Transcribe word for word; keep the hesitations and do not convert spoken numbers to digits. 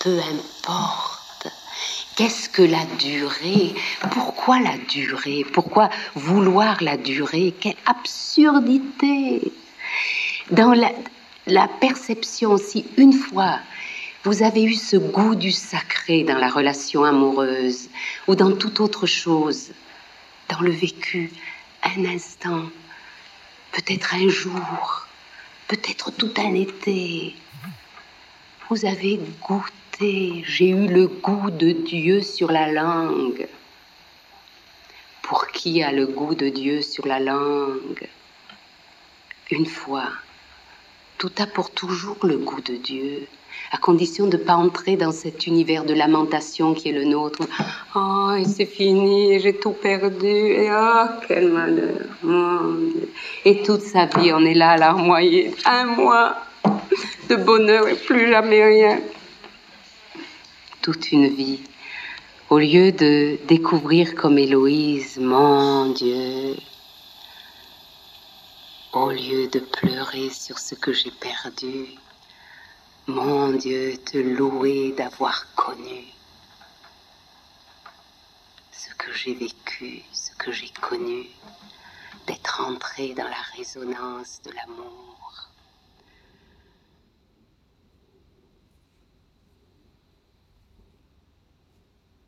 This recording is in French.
peu importe. Qu'est-ce que la durée? Pourquoi la durée? Pourquoi vouloir la durée? Quelle absurdité! Dans la, la perception, si une fois vous avez eu ce goût du sacré dans la relation amoureuse ou dans toute autre chose, dans le vécu, un instant, peut-être un jour, peut-être tout un été, vous avez goûté, j'ai eu le goût de Dieu sur la langue. Pour qui a le goût de Dieu sur la langue? Une fois, tout a pour toujours le goût de Dieu, à condition de ne pas entrer dans cet univers de lamentation qui est le nôtre. Oh, et c'est fini, j'ai tout perdu, et oh, quel malheur, mon Dieu. Et toute sa vie, on est là à larmoyer, un mois de bonheur et plus jamais rien. Toute une vie, au lieu de découvrir comme Héloïse, mon Dieu, au lieu de pleurer sur ce que j'ai perdu, mon Dieu, te louer d'avoir connu ce que j'ai vécu, ce que j'ai connu, d'être entré dans la résonance de l'amour.